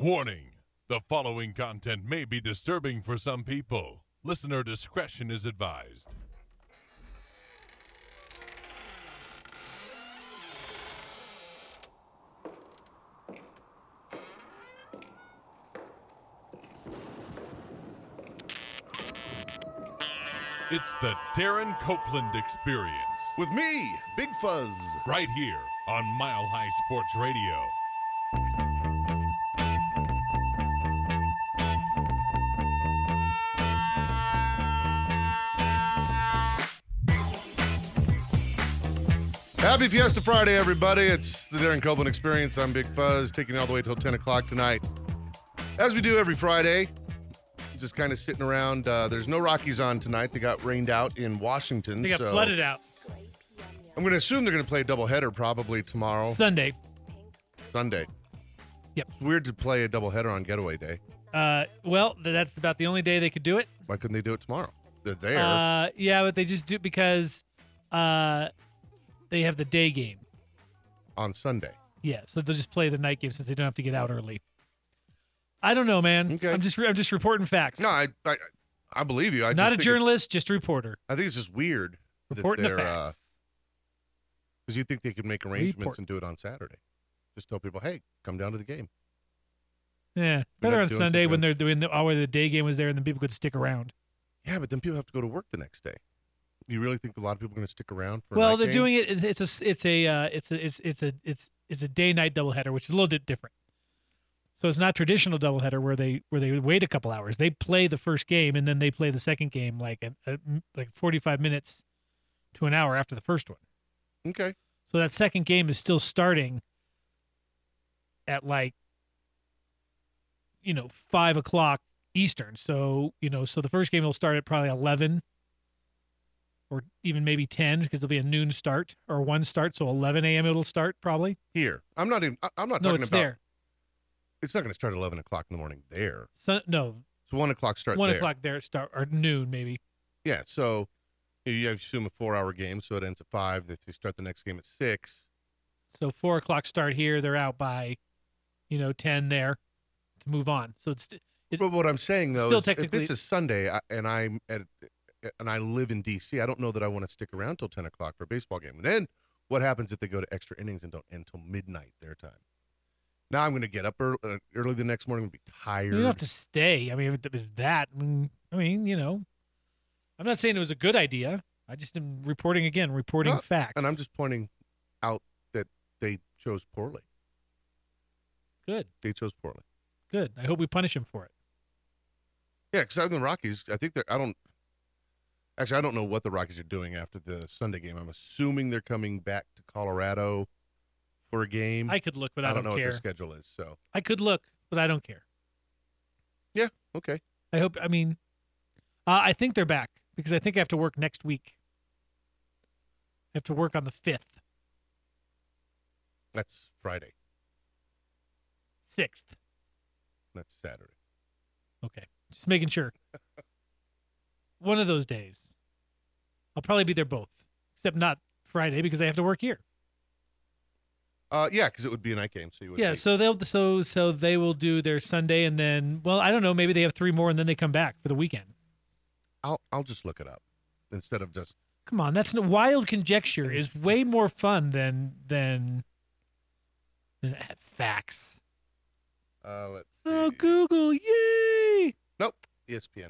Warning: the following content may be disturbing for some people. Listener discretion is advised. It's the Darren Copeland Experience, With me, Big Fuzz. right here on Mile High Sports Radio. Happy Fiesta Friday, everybody. It's the Darren Copeland Experience. I'm Big Fuzz, taking you all the way till 10 o'clock tonight. As we do every Friday, just kind of sitting around. There's no Rockies on tonight. They got rained out in Washington. They got flooded out I'm going to assume they're going to play a doubleheader probably tomorrow. Sunday. Sunday. Yep. It's weird to play a doubleheader on getaway day. Well, that's about the only day they could do it. Why couldn't they do it tomorrow? They're there. Yeah, but they just do it because they have the day game. On Sunday. Yeah, so they'll just play the night game since they don't have to get out early. I don't know, man. Okay. I'm just reporting facts. No, I believe you. I Not just a think journalist, just a reporter. I think it's just weird. Reporting that the they're, facts. Because you think they could make arrangements Report. and do it on Saturday. Just tell people, hey, come down to the game. Yeah, We're better not on doing Sunday too when good. they're doing the hour the day game was there and then people could stick around. Yeah, but then people have to go to work the next day. You really think a lot of people are going to stick around for? Well, a night they're game? doing it. It's a day night doubleheader, which is a little bit different. So it's not traditional doubleheader where they wait a couple hours. They play the first game and then they play the second game like 45 minutes to an hour after the first one. Okay. So that second game is still starting at 5 o'clock Eastern. So so the first game will start at probably 11. Or even maybe 10 because there'll be a noon start or 1 start, so 11 a.m. it'll start probably. Here, I'm not No, talking it's about. there. It's not going to start at 11 o'clock in the morning there. No, It's 1 o'clock start 1 there. o'clock there start or noon maybe. Yeah, so you assume a 4-hour game, so it ends at 5. They start the next game at 6. So 4 o'clock start here. They're out by, 10 there to move on. So it's But what I'm saying though still is, if technically- it's a Sunday and I live in D.C., I don't know that I want to stick around till 10 o'clock for a baseball game. And then what happens if they go to extra innings and don't end until midnight their time? Now I'm going to get up early the next morning and be tired. you don't have to stay. I mean, if it was that, I'm not saying it was a good idea. I just am reporting No, facts. And I'm just pointing out that they chose poorly. good. They chose poorly. Good. I hope we punish him for it. Yeah, because other than the Rockies, I think I don't know what the Rockies are doing after the Sunday game. I'm assuming they're coming back to Colorado for a game. I could look, but I don't don't know care. what their schedule is. So I could look, but I don't care. yeah, okay. I think they're back because I think I have to work next week. I have to work on the 5th, That's Friday. 6th. That's Saturday. Okay. Just making sure. One of those days. I'll probably be there both, except not Friday because I have to work here. Yeah, because it would be a night game. So you would. Yeah, so they will do their Sunday and then, well, I don't know, maybe they have 3 more and then they come back for the weekend. I'll just look it up instead of just. Come on, that's wild conjecture is way more fun than facts. Let's see. Oh, Google, yay! Nope, ESPN.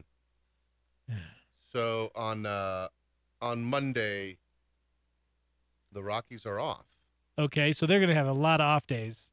So on Monday, the Rockies are off, Okay, so they're going to have a lot of off days.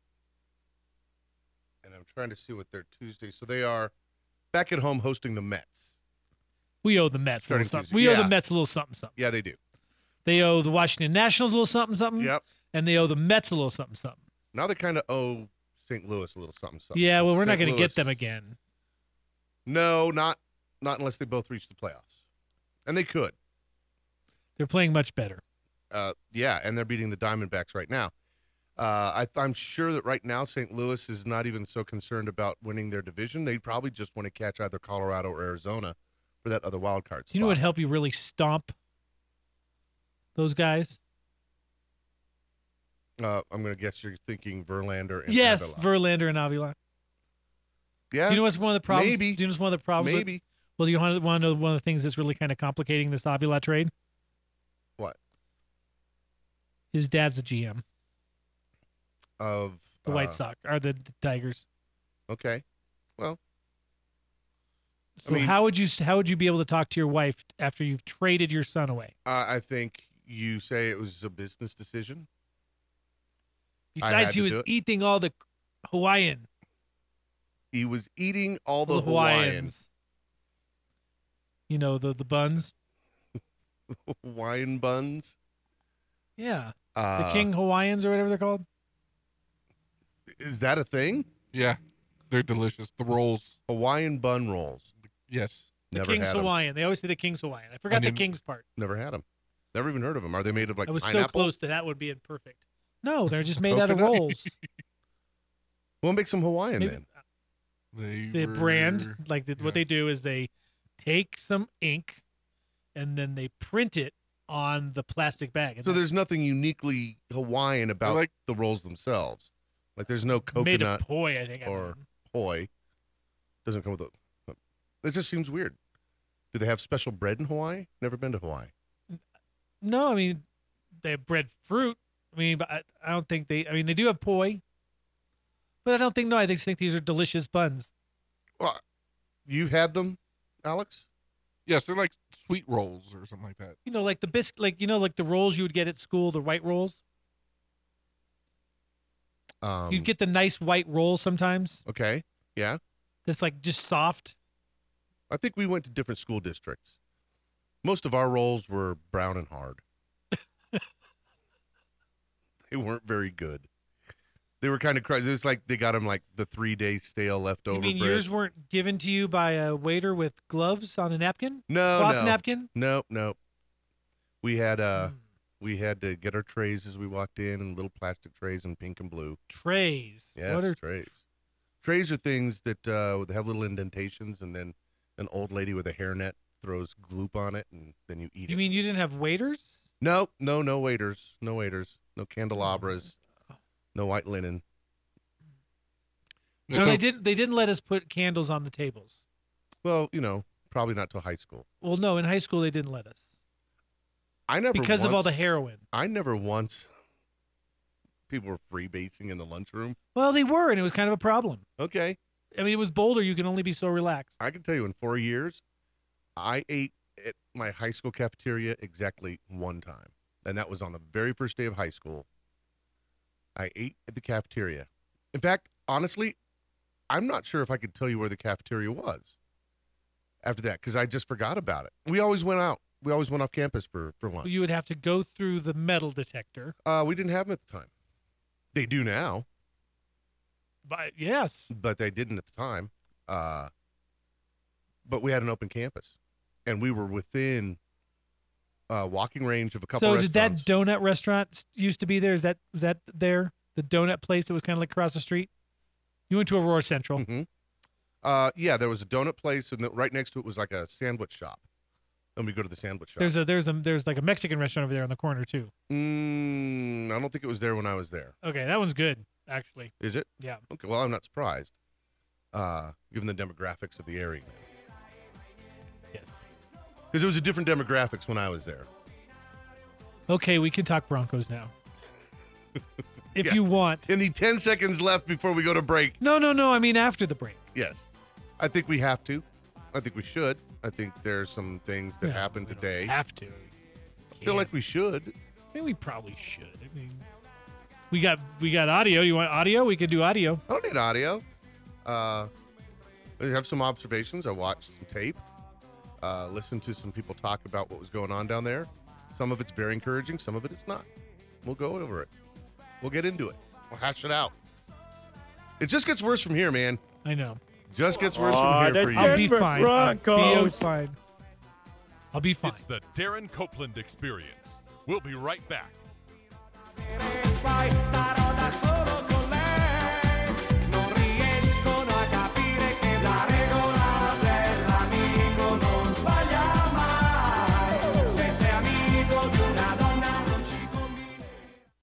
and I'm trying to see what their Tuesday. So they are back at home hosting the Mets. We owe the Mets a little Starting something. Tuesday. We owe Yeah. the Mets a little something, something. Yeah, they do. They owe the Washington Nationals a little something, something. Yep. And they owe the Mets a little something, something. Now they kind of owe St. Louis a little something. Yeah, well, we're not St. going to get Louis- them again. No, not unless they both reach the playoffs, and they could. They're playing much better. Yeah, and they're beating the Diamondbacks right now. I'm sure that right now St. Louis is not even so concerned about winning their division. They probably just want to catch either Colorado or Arizona for that other wild card spot. Do you know what would help you really stomp those guys? I'm going to guess you're thinking Verlander and Yes, Avila. Verlander and Avila. Yeah. Do you know what's one of the problems? Maybe. Do you know what's one of the problems? Maybe. Well, do you want to know one of the things that's really kind of complicating this Avila trade? What? His dad's a GM. Of The White Sox or the Tigers. Okay. Well, So how would you be able to talk to your wife after you've traded your son away? I think you say it was a business decision. I Besides, had he to was do it. eating all the Hawaiian. He was eating all the Hawaiians. Hawaiians. You know, the buns. Hawaiian buns. Yeah. The King Hawaiians or whatever they're called. Is that a thing? Yeah, they're delicious. The rolls. Hawaiian bun rolls. Yes. The Never King's had 'em. Hawaiian. They always say the King's Hawaiian. I forgot Onion. the King's part. Never had them. Never even heard of them. Are they made of like I was pineapple? so close to that would be perfect. No, they're just made out of Coconut? rolls. We'll make some Hawaiian Maybe- then. The brand, like yeah. what they do is they take some ink and then they print it on the plastic bag. And So that's there's nothing uniquely Hawaiian about like- the rolls themselves. Like there's no made of coconut poi, I think. or poi. Doesn't come with a. It just seems weird. Do they have special bread in Hawaii? Never been to Hawaii. No, I mean they have bread fruit. I mean, but I don't think they. I mean, they do have poi, but I don't think. No, I just think these are delicious buns. Well, you've had them, Alex? Yes, they're like sweet rolls or something like that. You know, like the biscuit, like like the rolls you would get at school, the white rolls. You'd get the nice white roll sometimes. Okay. Yeah. That's like just soft. I think we went to different school districts. Most of our rolls were brown and hard. They weren't very good. They were kind of crazy. It's like they got them like the 3-day stale leftover You mean bread. yours weren't given to you by a waiter with gloves on a napkin? No, Cloth napkin? Nope. We had we had to get our trays as we walked in, and little plastic trays in pink and blue. Trays. Yes, What are trays. Trays are things that they have little indentations, and then an old lady with a hairnet throws gloop on it, and then you eat you it. mean you didn't have waiters? No waiters, no candelabras, no white linen. So they didn't let us put candles on the tables. Well, probably not till high school. Well, no, in high school they didn't let us. I never Because of all the once- heroin. I never once. People were freebasing in the lunchroom. Well, they were, and it was kind of a problem. Okay, I mean, it was Boulder. You can only be so relaxed. I can tell you in 4 years, I ate at my high school cafeteria exactly one time. And that was on the very first day of high school. I ate at the cafeteria. In fact, honestly, I'm not sure if I could tell you where the cafeteria was after that because I just forgot about it. We always went out. We always went off campus for lunch. You would have to go through the metal detector. We didn't have them at the time. They do now, But yes. but they didn't at the time. But we had an open campus, and we were within walking range of a couple So restaurants. did that donut restaurant used to be there? Is that there? The donut place that was kind of like across the street? You went to Aurora Central. Mm-hmm. Yeah, there was a donut place, and right next to it was like a sandwich shop. Then we go to the sandwich shop. There's like a Mexican restaurant over there on the corner too. I don't think it was there when I was there. Okay, that one's good actually. Is it? Yeah. Okay, well, I'm not surprised, given the demographics of the area. Yes. Because it was a different demographics when I was there. Okay, we can talk Broncos now. If Yeah. you want. In the 10 seconds left before we go to break, No. I mean after the break. yes, I think we have to. I think we should. I think there's some things that Yeah, happened we don't today. Have to. I feel like we should. I mean, we probably should. I mean, we got audio. You want audio? We could do audio. I don't need audio. I have some observations. I watched some tape. Listened to some people talk about what was going on down there. Some of it's very encouraging. Some of it is not. We'll go over it. We'll get into it. We'll hash it out. It just gets worse from here, man. I know. Just gets worse from here for I'll be you. Denver fine. Broncos. I'll be fine. It's the Darren Copeland Experience. We'll be right back.